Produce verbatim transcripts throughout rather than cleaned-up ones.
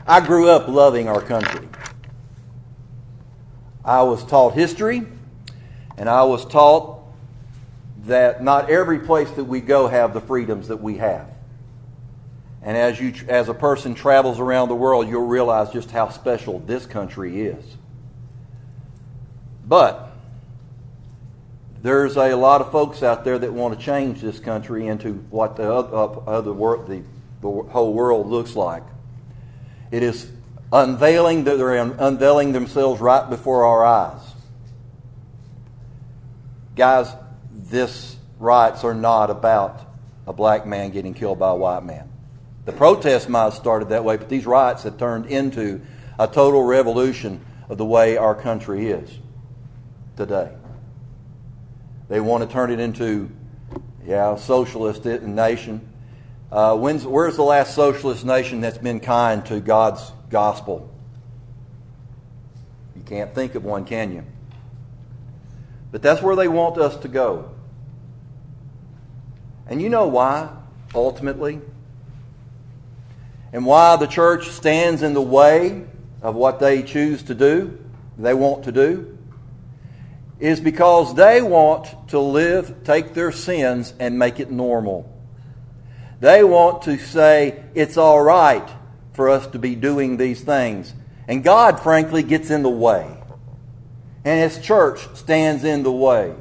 I grew up loving our country. I was taught history, and I was taught that not every place that we go have the freedoms that we have. And as you, as a person travels around the world, you'll realize just how special this country is. But there's a lot of folks out there that want to change this country into what the other world, the, the whole world looks like. It is unveiling, they're unveiling themselves right before our eyes. Guys, this rights are not about a black man getting killed by a white man. The protest might have started that way, but these riots have turned into a total revolution of the way our country is today. They want to turn it into, yeah, a socialist nation. Uh, when's, where's the last socialist nation that's been kind to God's gospel? You can't think of one, can you? But that's where they want us to go. And you know why, ultimately? And why the church stands in the way of what they choose to do, they want to do, is because they want to live, take their sins and make it normal. They want to say it's all right for us to be doing these things. And God, frankly, gets in the way. And His church stands in the way.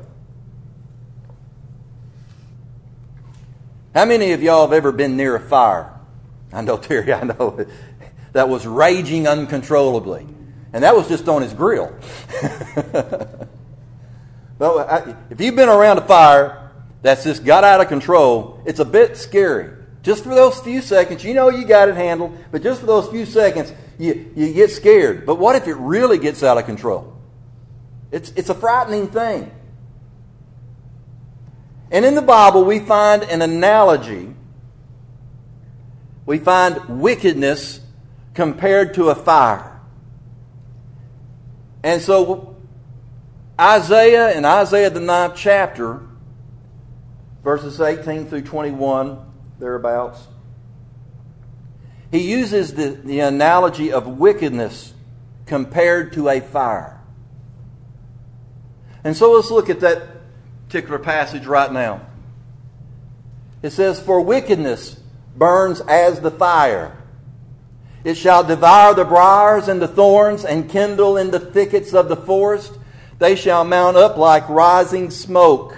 How many of y'all have ever been near a fire? I know, Terry, I know. That was raging uncontrollably. And that was just on his grill. Well, if you've been around a fire that's just got out of control, it's a bit scary. Just for those few seconds, you know you got it handled, but just for those few seconds, you, you get scared. But what if it really gets out of control? It's, it's a frightening thing. And in the Bible, we find an analogy. We find wickedness compared to a fire. And so Isaiah, in Isaiah the ninth chapter, verses eighteen through twenty-one, thereabouts, he uses the, the analogy of wickedness compared to a fire. And so let's look at that particular passage right now. It says, "For wickedness burns as the fire. It shall devour the briars and the thorns and kindle in the thickets of the forest. They shall mount up like rising smoke.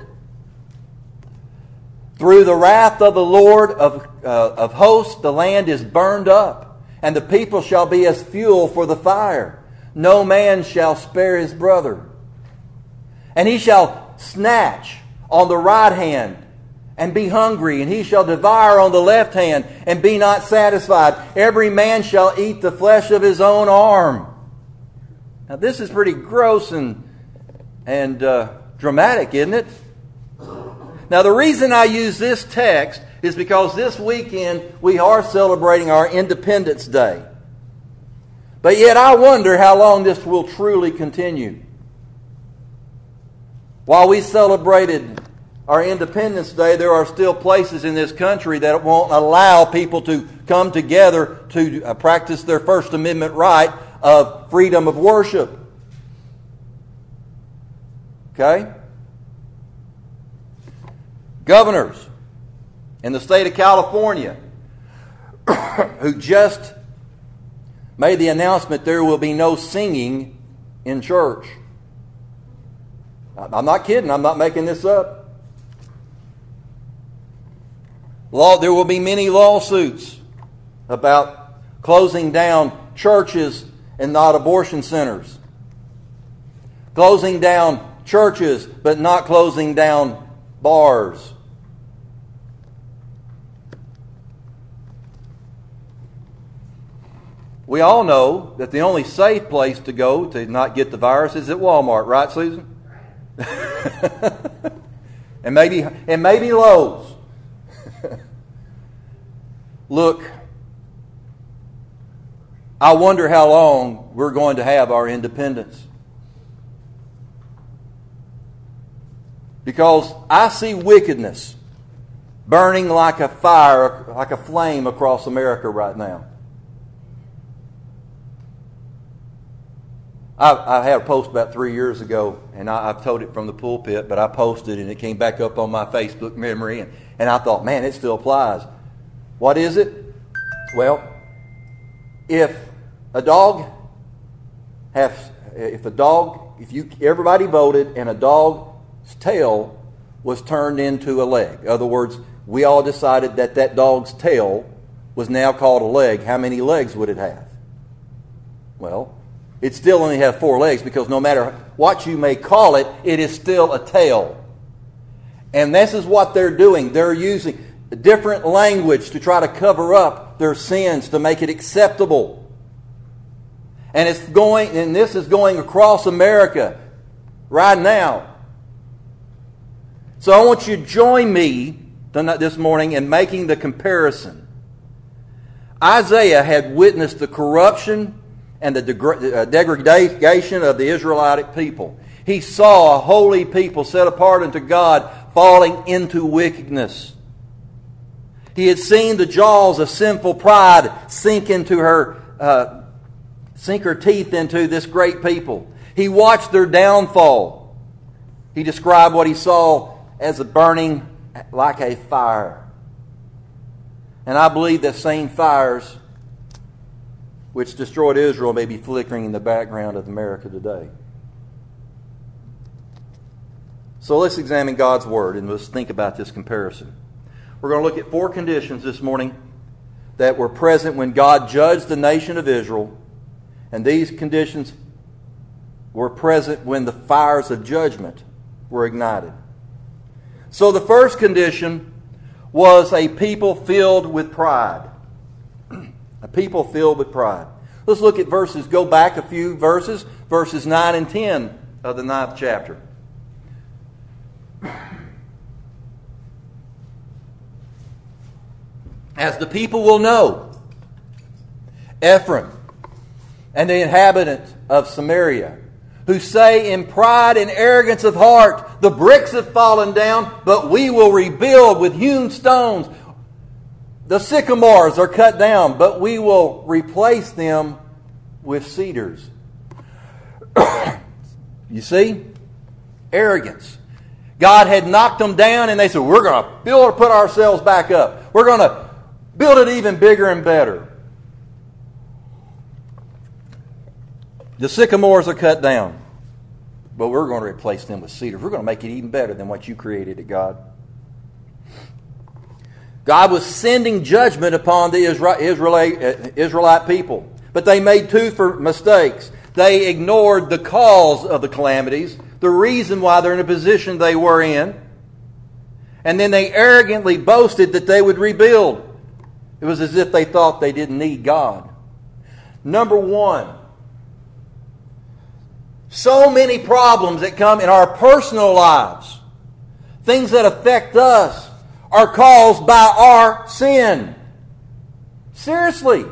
Through the wrath of the Lord of, uh, of hosts, the land is burned up, and the people shall be as fuel for the fire. No man shall spare his brother. And he shall snatch on the right hand and be hungry, and he shall devour on the left hand and be not satisfied. Every man shall eat the flesh of his own arm." Now this is pretty gross and, and uh, dramatic, isn't it? Now the reason I use this text is because this weekend we are celebrating our Independence Day. But yet I wonder how long this will truly continue. While we celebrated our Independence Day, there are still places in this country that won't allow people to come together to uh, practice their First Amendment right of freedom of worship. Okay? Governors in the state of California who just made the announcement there will be no singing in church. I'm not kidding. I'm not making this up. Law, there will be many lawsuits about closing down churches and not abortion centers. Closing down churches but not closing down bars. We all know that the only safe place to go to not get the virus is at Walmart, right, Susan? and maybe and maybe Lowe's. Look, I wonder how long we're going to have our independence. Because I see wickedness burning like a fire, like a flame across America right now. I, I had a post about three years ago, and I, I've told it from the pulpit, but I posted and it came back up on my Facebook memory, and, and I thought, man, it still applies. What is it? Well, if a dog has, if a dog, if you everybody voted and a dog's tail was turned into a leg, in other words, we all decided that that dog's tail was now called a leg, how many legs would it have? Well, it still only have four legs because no matter what you may call it, it is still a tail. And this is what they're doing. They're using different language to try to cover up their sins, to make it acceptable. And it's going, and this is going across America right now. So I want you to join me this morning in making the comparison. Isaiah had witnessed the corruption and the degradation of the Israelite people. He saw a holy people set apart unto God falling into wickedness. He had seen the jaws of sinful pride sink into her, uh, sink her teeth into this great people. He watched their downfall. He described what he saw as a burning like a fire. And I believe that same fires which destroyed Israel may be flickering in the background of America today. So let's examine God's Word and let's think about this comparison. We're going to look at four conditions this morning that were present when God judged the nation of Israel, and these conditions were present when the fires of judgment were ignited. So the first condition was a people filled with pride. A people filled with pride. Let's look at verses, go back a few verses, verses nine and ten of the ninth chapter. As the people will know, Ephraim and the inhabitants of Samaria, who say in pride and arrogance of heart, the bricks have fallen down, but we will rebuild with hewn stones. The sycamores are cut down, but we will replace them with cedars. You see? Arrogance. God had knocked them down and they said, we're going to build or put ourselves back up. We're going to build it even bigger and better. The sycamores are cut down, but we're going to replace them with cedars. We're going to make it even better than what you created it, God. God was sending judgment upon the Israelite, Israelite people. But they made two mistakes. They ignored the cause of the calamities, the reason why they're in a position they were in. And then they arrogantly boasted that they would rebuild. It was as if they thought they didn't need God. Number one, so many problems that come in our personal lives, things that affect us, are caused by our sin. Seriously.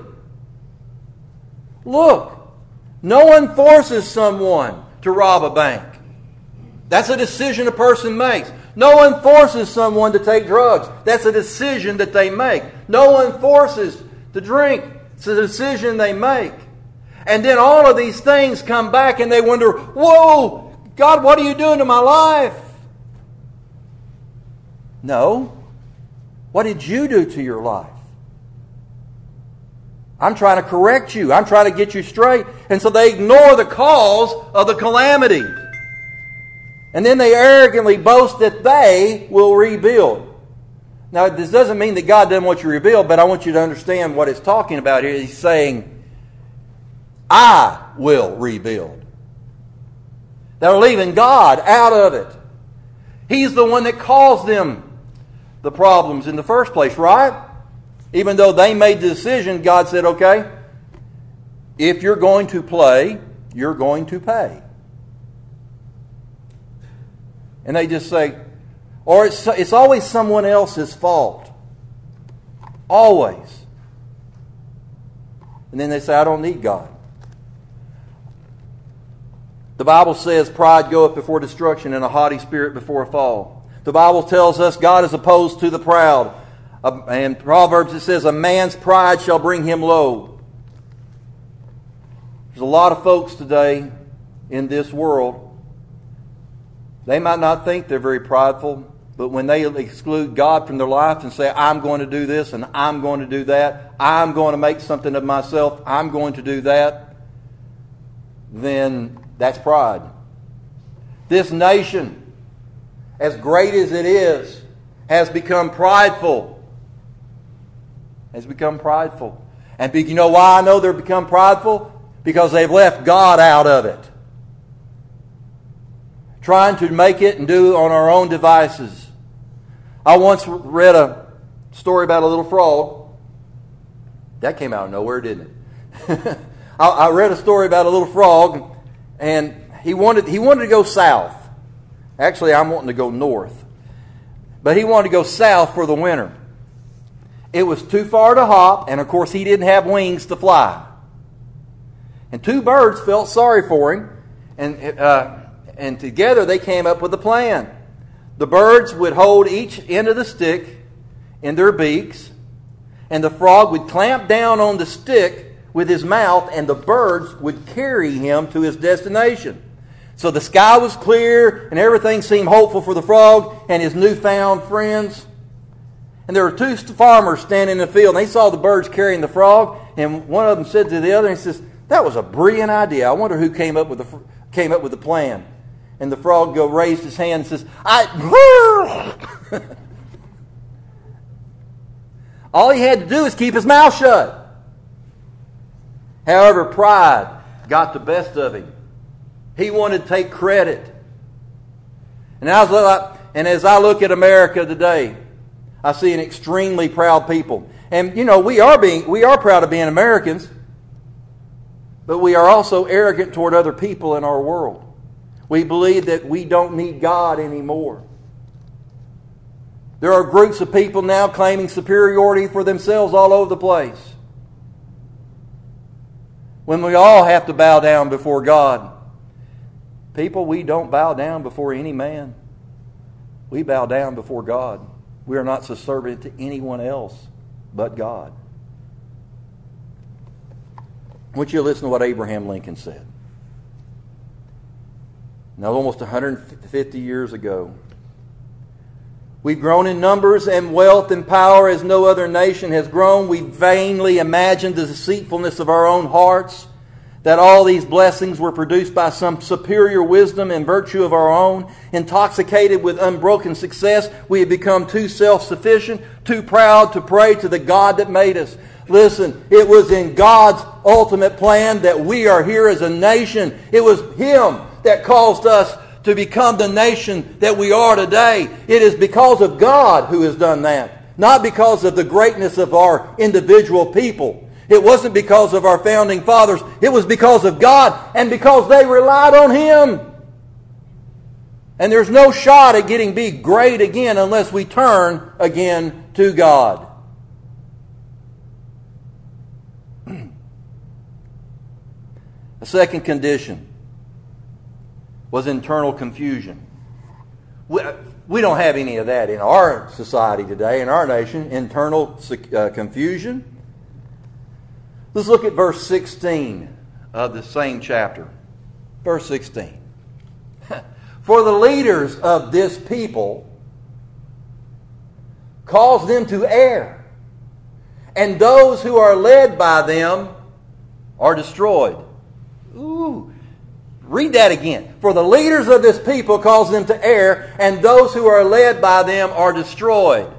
Look, no one forces someone to rob a bank. That's a decision a person makes. No one forces someone to take drugs. That's a decision that they make. No one forces to drink. It's a decision they make. And then all of these things come back and they wonder, whoa, God, what are you doing to my life? No. What did you do to your life? I'm trying to correct you. I'm trying to get you straight. And so they ignore the cause of the calamity. And then they arrogantly boast that they will rebuild. Now, this doesn't mean that God doesn't want you to rebuild, but I want you to understand what it's talking about here. He's saying, I will rebuild. They're leaving God out of it. He's the one that caused them the problems in the first place, right? Even though they made the decision, God said, okay, if you're going to play, you're going to pay. And they just say, or it's, it's always someone else's fault. Always. And then they say, I don't need God. The Bible says pride goeth before destruction and a haughty spirit before a fall. The Bible tells us God is opposed to the proud. Uh, and Proverbs it says, a man's pride shall bring him low. There's a lot of folks today in this world, they might not think they're very prideful, but when they exclude God from their life and say, I'm going to do this and I'm going to do that, I'm going to make something of myself, I'm going to do that, then that's pride. This nation, as great as it is, has become prideful. Has become prideful. And you know why I know they've become prideful? Because they've left God out of it. Trying to make it and do on our own devices. I once read a story about a little frog. That came out of nowhere, didn't it? I, I read a story about a little frog, and he wanted he wanted to go south. Actually, I'm wanting to go north. But he wanted to go south for the winter. It was too far to hop, and of course he didn't have wings to fly. And two birds felt sorry for him, and uh, and together they came up with a plan. The birds would hold each end of the stick in their beaks, and the frog would clamp down on the stick with his mouth, and the birds would carry him to his destination. So the sky was clear, and everything seemed hopeful for the frog and his newfound friends. And there were two farmers standing in the field, and they saw the birds carrying the frog, and one of them said to the other, and he says, that was a brilliant idea. I wonder who came up with the came up with the plan. And the frog go raised his hand and says, I... All he had to do is keep his mouth shut. However, pride got the best of him. He wanted to take credit. And as I, and as I look at America today, I see an extremely proud people. And you know, we are being we are proud of being Americans, but we are also arrogant toward other people in our world. We believe that we don't need God anymore. There are groups of people now claiming superiority for themselves all over the place, when we all have to bow down before God. People, we don't bow down before any man. We bow down before God. We are not subservient to anyone else but God. I want you to listen to what Abraham Lincoln said. Now, almost one hundred fifty years ago. We've grown in numbers and wealth and power as no other nation has grown. We vainly imagined the deceitfulness of our own hearts, that all these blessings were produced by some superior wisdom and virtue of our own. Intoxicated with unbroken success, we have become too self-sufficient, too proud to pray to the God that made us. Listen, it was in God's ultimate plan that we are here as a nation. It was Him that caused us to become the nation that we are today. It is because of God who has done that, not because of the greatness of our individual people. It wasn't because of our founding fathers. It was because of God and because they relied on Him. And there's no shot at getting be great again unless we turn again to God. The second condition was internal confusion. We, we don't have any of that in our society today, in our nation, internal uh, confusion. Let's look at verse sixteen of the same chapter. Verse sixteen. For the leaders of this people cause them to err, and those who are led by them are destroyed. Ooh. Read that again. For the leaders of this people cause them to err, and those who are led by them are destroyed.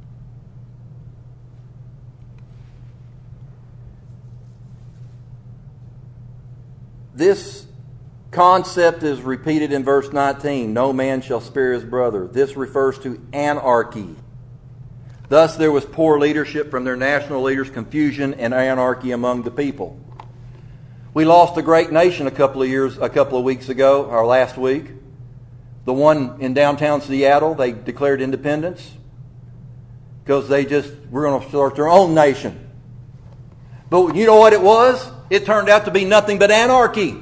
This concept is repeated in verse nineteen. No man shall spare his brother. This refers to anarchy. Thus there was poor leadership from their national leaders, confusion and anarchy among the people. We lost a great nation a couple of years, a couple of weeks ago, or last week. The one in downtown Seattle, they declared independence because they just were going to start their own nation. But you know what it was? It turned out to be nothing but anarchy.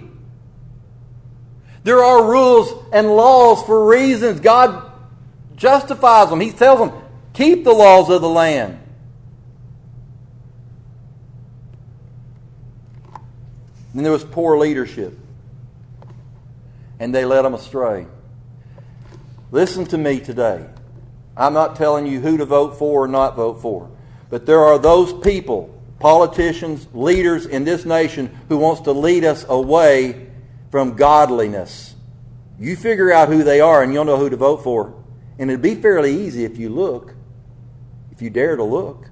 There are rules and laws for reasons. God justifies them. He tells them, keep the laws of the land. And there was poor leadership. and they led them astray. Listen to me today. I'm not telling you who to vote for or not vote for. But there are those people, politicians, leaders in this nation who wants to lead us away from godliness. You figure out who they are and you'll know who to vote for. And it'd be fairly easy if you look, if you dare to look.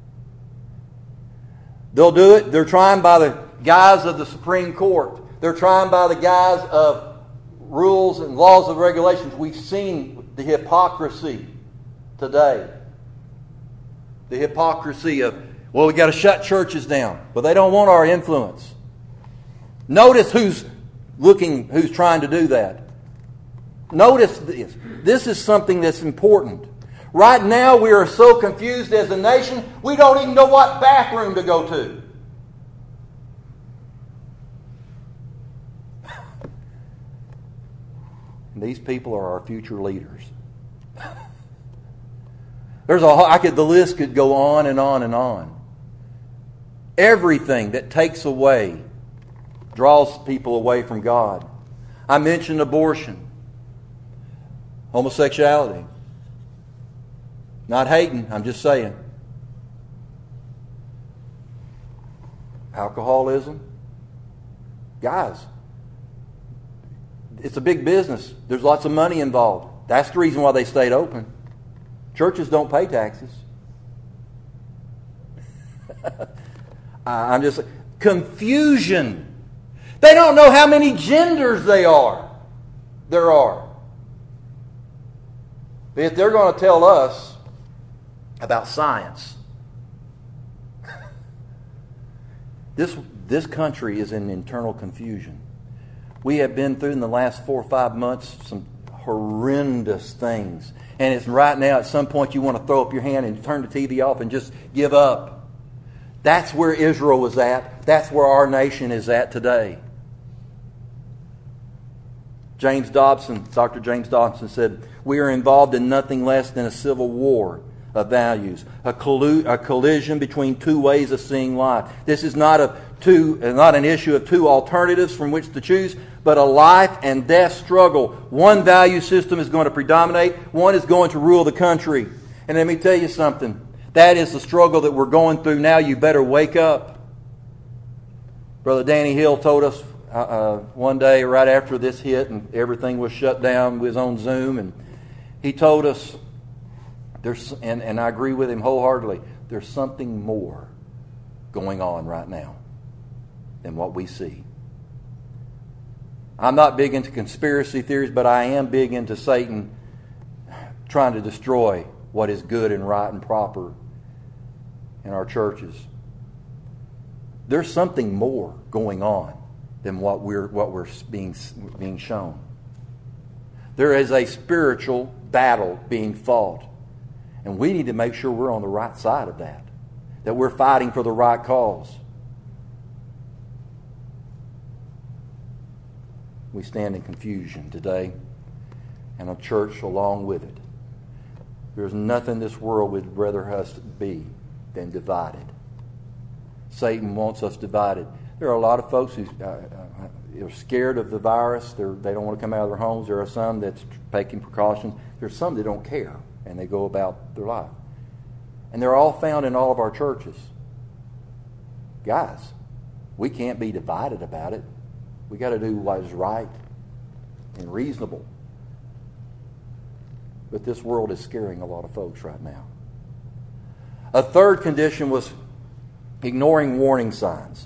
They'll do it. They're trying by the guise of the Supreme Court. They're trying by the guise of rules and laws and regulations. We've seen the hypocrisy today. The hypocrisy of, well, we got to shut churches down. But they don't want our influence. Notice who's looking, who's trying to do that. Notice this. This is something that's important. Right now we are so confused as a nation, we don't even know what bathroom to go to. And these people are our future leaders. There's a I could the list could go on and on and on. Everything that takes away draws people away from God. I mentioned abortion. Homosexuality. Not hating, I'm just saying. Alcoholism. Guys, it's a big business. There's lots of money involved. That's the reason why they stayed open. Churches don't pay taxes. I'm just... Confusion. They don't know how many genders they are. There are. If they're going to tell us about science, this, this country is in internal confusion. We have been through in the last four or five months some horrendous things. And it's right now at some point you want to throw up your hand and turn the T V off and just give up. That's where Israel was at. That's where our nation is at today. James Dobson, Doctor James Dobson said, we are involved in nothing less than a civil war of values, a, collu- a collision between two ways of seeing life. This is not a two, not an issue of two alternatives from which to choose, but a life and death struggle. One value system is going to predominate. One is going to rule the country. And let me tell you something. That is the struggle that we're going through now. You better wake up. Brother Danny Hill told us uh, uh, one day right after this hit and everything was shut down, we was on Zoom, and he told us, there's, and, and I agree with him wholeheartedly, there's something more going on right now than what we see. I'm not big into conspiracy theories, but I am big into Satan trying to destroy what is good and right and proper in our churches. There's something more going on than what we're what we're being being shown. There is a spiritual battle being fought, and we need to make sure we're on the right side of that, that we're fighting for the right cause. We stand in confusion today, and a church along with it. There's nothing this world would rather us be than divided. Satan wants us divided. There are a lot of folks who uh, are scared of the virus. They're, they don't want to come out of their homes. There are some that's taking precautions. There's some that don't care, and they go about their life. And they're all found in all of our churches. Guys, we can't be divided about it. We got to do what is right and reasonable. But this world is scaring a lot of folks right now. A third condition was ignoring warning signs.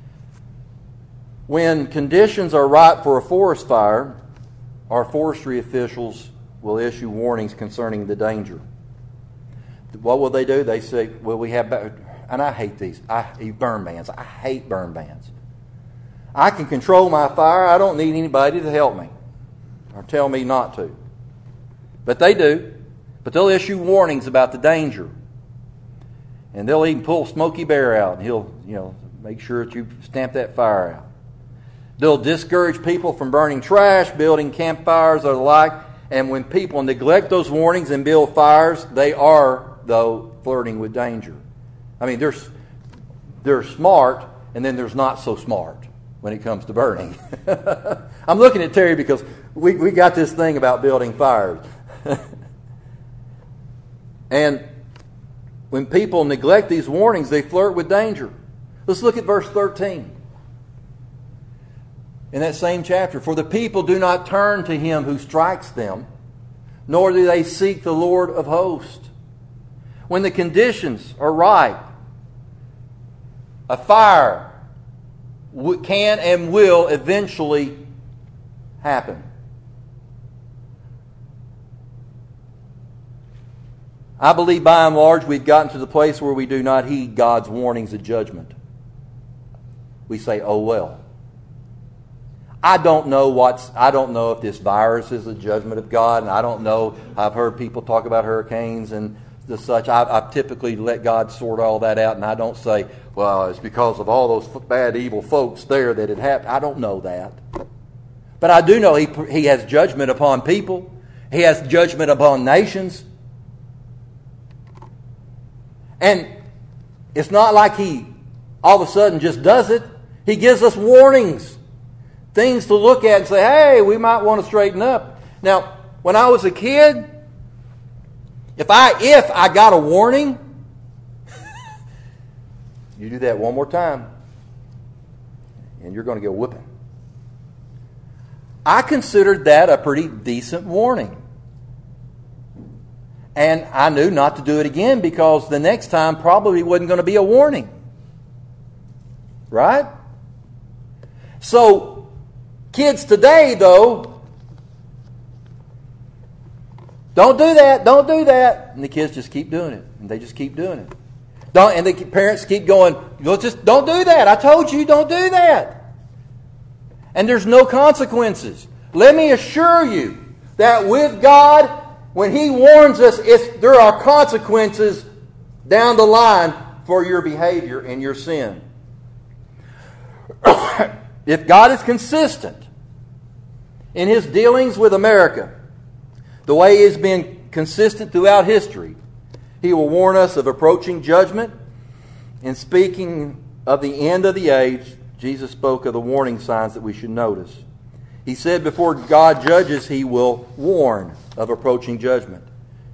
When conditions are right for a forest fire, our forestry officials will issue warnings concerning the danger. What will they do? They say, well, we have, and I hate these, I burn bans. I hate burn bans. I can control my fire. I don't need anybody to help me or tell me not to. But they do. But they'll issue warnings about the danger. And they'll even pull Smokey Bear out, and he'll, you know, make sure that you stamp that fire out. They'll discourage people from burning trash, building campfires, or the like. And when people neglect those warnings and build fires, they are, though, flirting with danger. I mean, there's they're smart, and then there's not so smart. when it comes to burning. I'm looking at Terry because we, we got this thing about building fires. And when people neglect these warnings, they flirt with danger. Let's look at verse thirteen. In that same chapter, for the people do not turn to him who strikes them, nor do they seek the Lord of hosts. When the conditions are right, a fire can and will eventually happen. I believe by and large we've gotten to the place where we do not heed God's warnings of judgment. We say, oh well. I don't know what's I don't know if this virus is a judgment of God, and I don't know. I've heard people talk about hurricanes and the such. I, I typically let God sort all that out, and I don't say, well, it's because of all those bad, evil folks there that it happened. I don't know that. But I do know he, he has judgment upon people. He has judgment upon nations. And it's not like he all of a sudden just does it. He gives us warnings. Things to look at and say, hey, we might want to straighten up. Now, when I was a kid, if I if I got a warning, you do that one more time, and you're going to get a whipping. I considered that a pretty decent warning. And I knew not to do it again because the next time probably wasn't going to be a warning. Right? So, kids today, though, don't do that, don't do that. And the kids just keep doing it. And they just keep doing it. Don't, and the parents keep going, just don't do that. I told you, don't do that. And there's no consequences. Let me assure you that with God, when He warns us, it's, there are consequences down the line for your behavior and your sin. If God is consistent in His dealings with America, the way He has been consistent throughout history, He will warn us of approaching judgment. In speaking of the end of the age, Jesus spoke of the warning signs that we should notice. He said before God judges, He will warn of approaching judgment.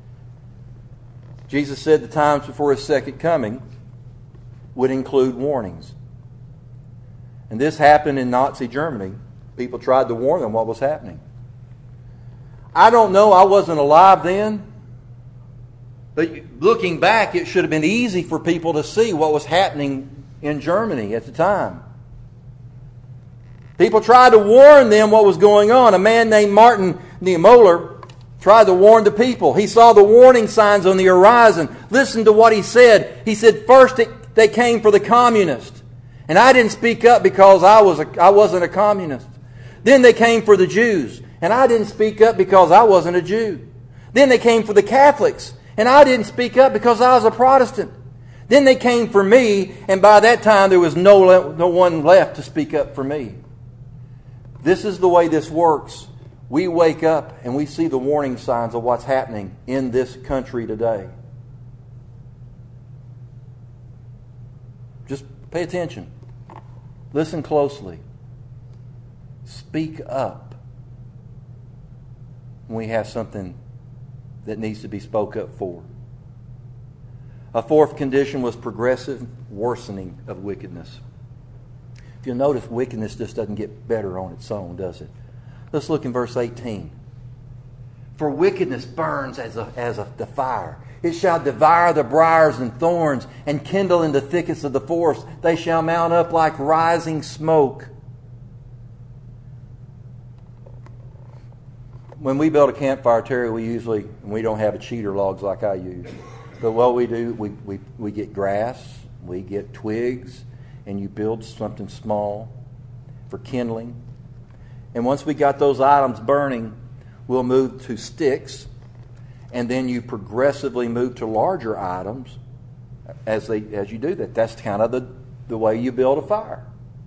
Jesus said the times before His second coming would include warnings. And this happened in Nazi Germany. People tried to warn them what was happening. I don't know, I wasn't alive then. But looking back, it should have been easy for people to see what was happening in Germany at the time. People tried to warn them what was going on. A man named Martin Niemöller tried to warn the people. He saw the warning signs on the horizon. Listen to what he said. He said, first it, they came for the communists. And I didn't speak up because I, was a, I wasn't a communist. Then they came for the Jews. And I didn't speak up because I wasn't a Jew. Then they came for the Catholics. And I didn't speak up because I was a Protestant. Then they came for me, and by that time there was no, no one left to speak up for me. This is the way this works. We wake up and we see the warning signs of what's happening in this country today. Just pay attention. Listen closely. Speak up when we have something that needs to be spoke up for. A fourth condition was progressive worsening of wickedness. If you'll notice, wickedness just doesn't get better on its own, does it? Let's look in verse eighteen. For wickedness burns as a, as a, the fire. It shall devour the briars and thorns and kindle in the thickets of the forest. They shall mount up like rising smoke. When we build a campfire, Terry, we usually, we don't have a cheater logs like I use. But what we do, we, we, we get grass, we get twigs, and you build something small for kindling. And once we got those items burning, we'll move to sticks, and then you progressively move to larger items as they as you do that. That's kind of the, the way you build a fire.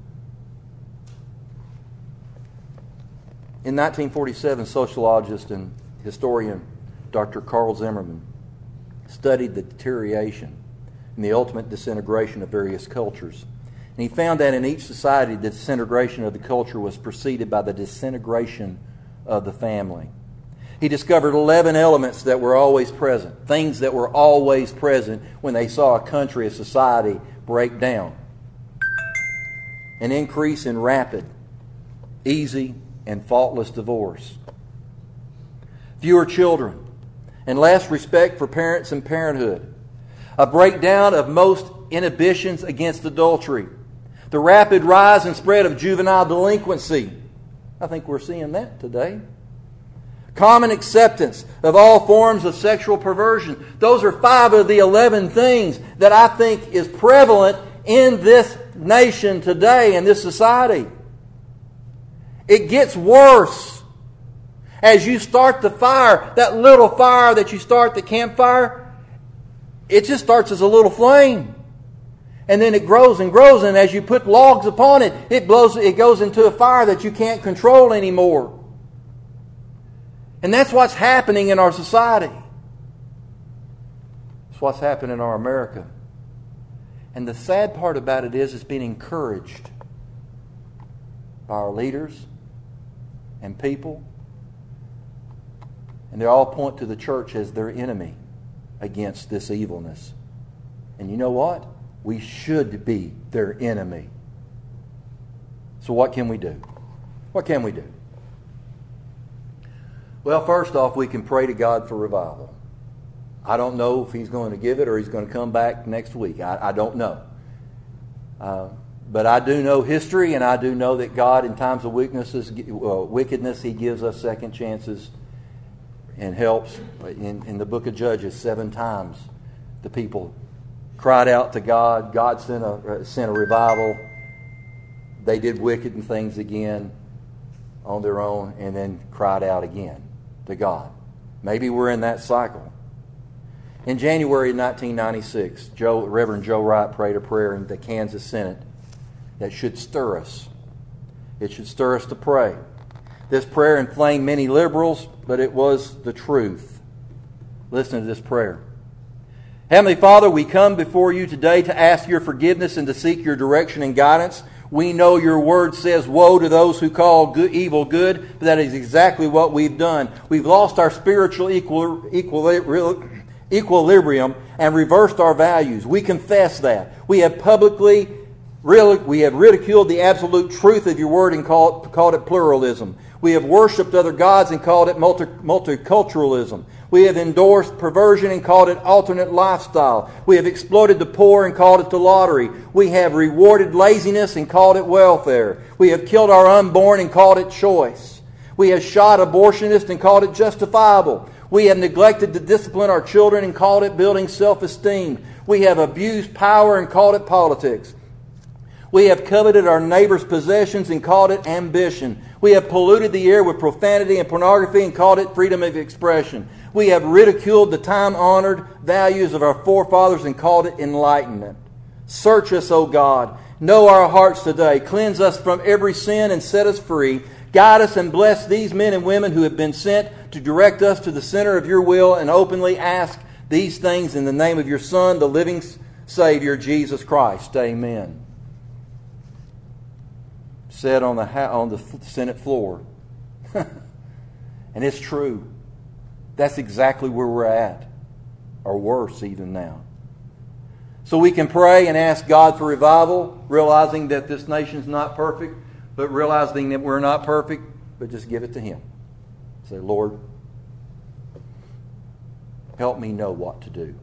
In nineteen forty-seven, sociologist and historian Doctor Carl Zimmerman studied the deterioration and the ultimate disintegration of various cultures. And he found that in each society, the disintegration of the culture was preceded by the disintegration of the family. He discovered eleven elements that were always present, things that were always present when they saw a country, a society break down. An increase in rapid, easy, and faultless divorce. Fewer children, and less respect for parents and parenthood. A breakdown of most inhibitions against adultery. The rapid rise and spread of juvenile delinquency. I think we're seeing that today. Common acceptance of all forms of sexual perversion. Those are five of the eleven things that I think is prevalent in this nation today, in this society. It gets worse. As you start the fire, that little fire that you start, the campfire, it just starts as a little flame. And then it grows and grows, and as you put logs upon it, it blows. It goes into a fire that you can't control anymore. And that's what's happening in our society. That's what's happening in our America. And the sad part about it is it's being encouraged by our leaders and people. And they all point to the church as their enemy against this evilness. And you know what? We should be their enemy. So what can we do? What can we do? Well, first off, we can pray to God for revival. I don't know if He's going to give it or He's going to come back next week. I, I don't know. Uh, but I do know history, and I do know that God, in times of weaknesses, uh, wickedness, He gives us second chances and helps. In, in the book of Judges, seven times the people cried out to God. God sent a, sent a revival. They did wicked things again on their own and then cried out again to God. Maybe we're in that cycle. In January nineteen ninety-six, Joe, Reverend Joe Wright prayed a prayer in the Kansas Senate that should stir us. It should stir us to pray. This prayer inflamed many liberals, but it was the truth. Listen to this prayer. Heavenly Father, we come before you today to ask your forgiveness and to seek your direction and guidance. We know your word says, woe to those who call good, evil good, but that is exactly what we've done. We've lost our spiritual equal, equal, equilibrium and reversed our values. We confess that. We have publicly, really, we have ridiculed the absolute truth of your word and called, called it pluralism. We have worshipped other gods and called it multi, multiculturalism. We have endorsed perversion and called it alternate lifestyle. We have exploited the poor and called it the lottery. We have rewarded laziness and called it welfare. We have killed our unborn and called it choice. We have shot abortionists and called it justifiable. We have neglected to discipline our children and called it building self-esteem. We have abused power and called it politics. We have coveted our neighbor's possessions and called it ambition. We have polluted the air with profanity and pornography and called it freedom of expression. We have ridiculed the time-honored values of our forefathers and called it enlightenment. Search us, O God. Know our hearts today. Cleanse us from every sin and set us free. Guide us and bless these men and women who have been sent to direct us to the center of your will, and openly ask these things in the name of your Son, the living Savior, Jesus Christ. Amen. Said on the on the Senate floor. And it's true. That's exactly where we're at. Or worse even now. So we can pray and ask God for revival, realizing that this nation's not perfect, but realizing that we're not perfect, but just give it to Him. Say, Lord, help me know what to do.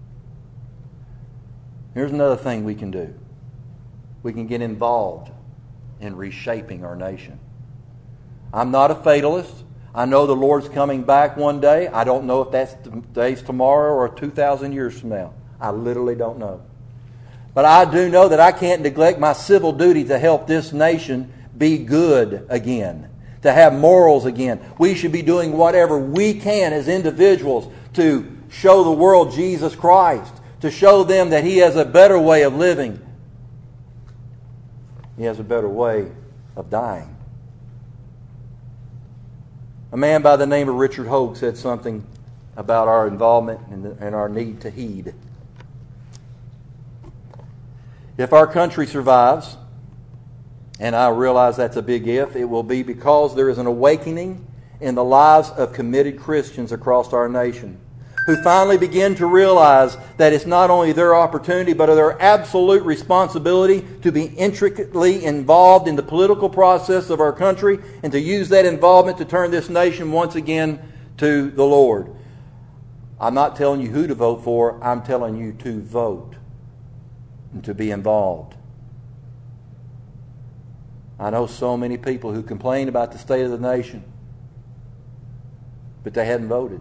Here's another thing we can do. We can get involved in reshaping our nation. I'm not a fatalist. I know the Lord's coming back one day. I don't know if that's days tomorrow or two thousand years from now. I literally don't know. But I do know that I can't neglect my civil duty to help this nation be good again, to have morals again. We should be doing whatever we can as individuals to show the world Jesus Christ, to show them that He has a better way of living. He has a better way of dying. A man by the name of Richard Hogue said something about our involvement and our need to heed. If our country survives, and I realize that's a big if, it will be because there is an awakening in the lives of committed Christians across our nation, who finally begin to realize that it's not only their opportunity, but their absolute responsibility to be intricately involved in the political process of our country and to use that involvement to turn this nation once again to the Lord. I'm not telling you who to vote for. I'm telling you to vote and to be involved. I know so many people who complain about the state of the nation, but they hadn't voted.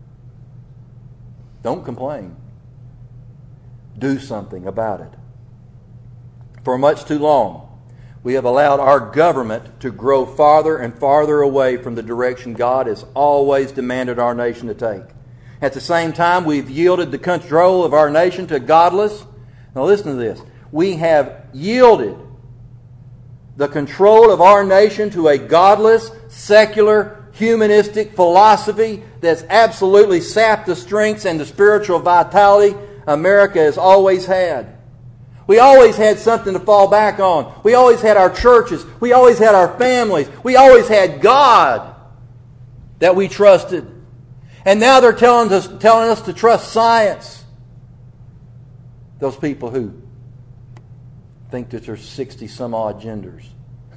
Don't complain. Do something about it. For much too long, we have allowed our government to grow farther and farther away from the direction God has always demanded our nation to take. At the same time, we've yielded the control of our nation to godless. Now listen to this. We have yielded the control of our nation to a godless, secular, humanistic philosophy that's absolutely sapped the strengths and the spiritual vitality America has always had. We always had something to fall back on. We always had our churches. We always had our families. We always had God that we trusted. And now they're telling us, telling us to trust science. Those people who think that there's sixty some odd genders.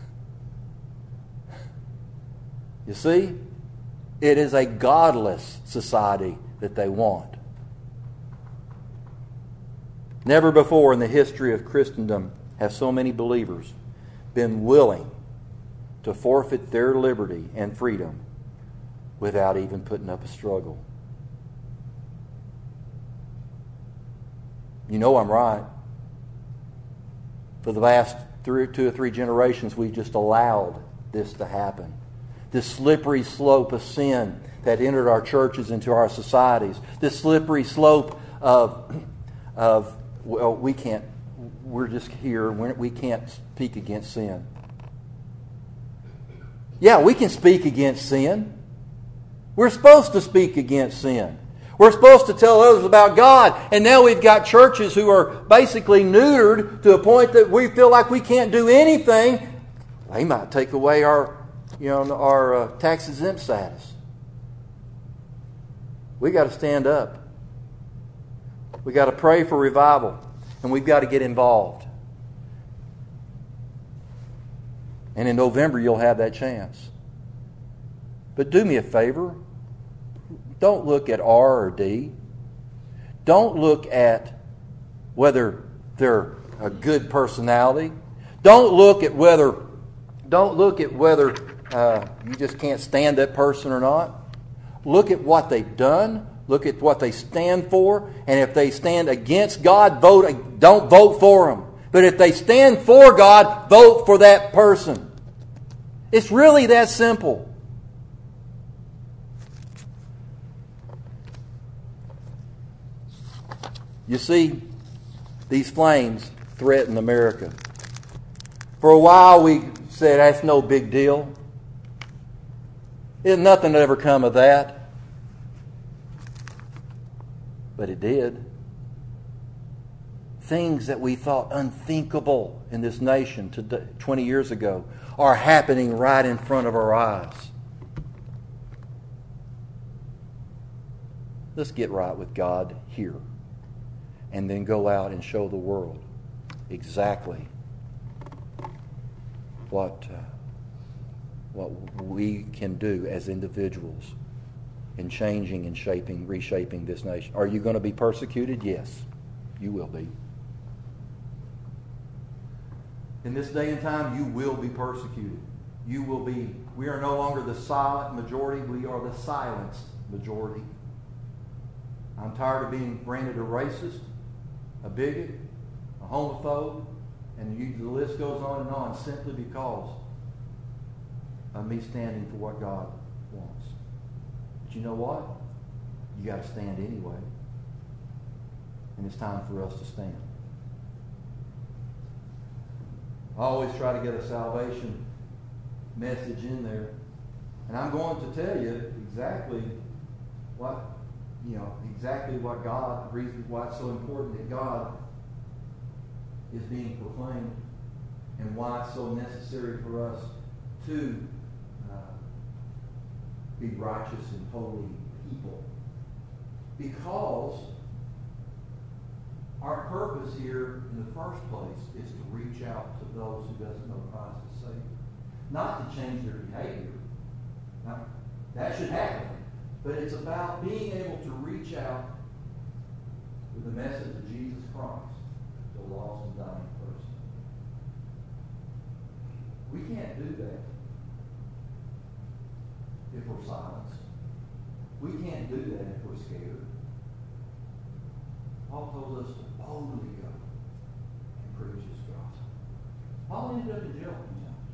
You see, it is a godless society that they want. Never before in the history of Christendom have so many believers been willing to forfeit their liberty and freedom without even putting up a struggle. You know I'm right. For the last three, two or three generations, we've just allowed this to happen. This slippery slope of sin that entered our churches, into our societies. This slippery slope of, of well, we can't, we're just here, we're, we can't speak against sin. Yeah, we can speak against sin. We're supposed to speak against sin. We're supposed to tell others about God. And now we've got churches who are basically neutered to a point that we feel like we can't do anything. They might take away our You know, our uh, tax exempt status. We got to stand up. We got to pray for revival, and we've got to get involved. And in November, you'll have that chance. But do me a favor. Don't look at R or D. Don't look at whether they're a good personality. Don't look at whether. Don't look at whether. Uh, you just can't stand that person or not. Look at what they've done. Look at what they stand for. And if they stand against God, vote. Don't vote for them. But if they stand for God, vote for that person. It's really that simple. You see, these flames threaten America. For a while we said that's no big deal. There's nothing that ever come of that. But it did. Things that we thought unthinkable in this nation today, twenty years ago are happening right in front of our eyes. Let's get right with God here and then go out and show the world exactly what uh, what we can do as individuals in changing and shaping, reshaping this nation. Are you going to be persecuted? Yes, you will be. In this day and time, you will be persecuted. You will be, we are no longer the silent majority, we are the silenced majority. I'm tired of being branded a racist, a bigot, a homophobe, and you, the list goes on and on simply because of me standing for what God wants. But you know what? You got to stand anyway. And it's time for us to stand. I always try to get a salvation message in there. And I'm going to tell you exactly what, you know, exactly what God, the reason why it's so important that God is being proclaimed and why it's so necessary for us to uh, be righteous and holy people. Because our purpose here in the first place is to reach out to those who doesn't know Christ as Savior. Not to change their behavior. Now, that should happen. But it's about being able to reach out with the message of Jesus Christ to a lost and dying person. We can't do that if we're silenced. We can't do that if we're scared. Paul told us to boldly go and preach his gospel. Paul ended up in jail many times.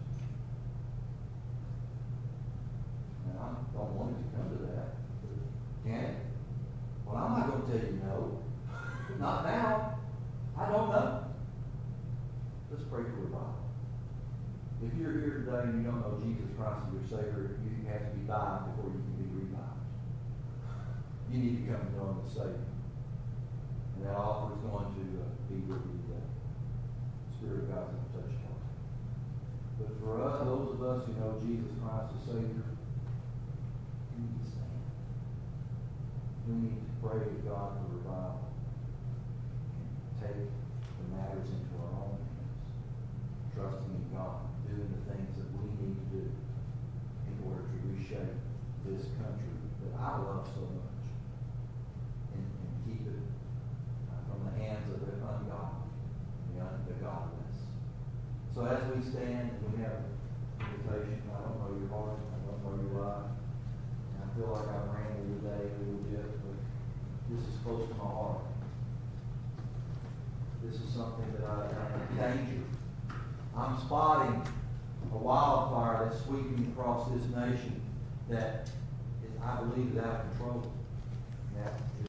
And I don't want it to come to that. Can it? Well, I'm not going to tell you no. Not now. I don't know. Let's pray for revival. If you're here today and you don't know Jesus Christ as your Savior, you have to be died before you can be revived. You need to come to know Him as Savior. And that offer is going to uh, be with you today. The Spirit of God's going to touch your heart. But for us, those of us who know Jesus Christ as Savior, we need to stand. We need to pray to God for revival and take the matters into our own hands, trusting in God, doing the things that we need to do in order to reshape this country that I love so much and, and keep it uh, from the hands of the ungodly, the, un- the godless. So as we stand and we have invitation, I don't know your heart, I don't know your life. I feel like I've rambled today a little bit, but this is close to my heart. This is something that I, I'm in danger. I'm spotting a wildfire that's sweeping across this nation that is, I believe, is out of control. That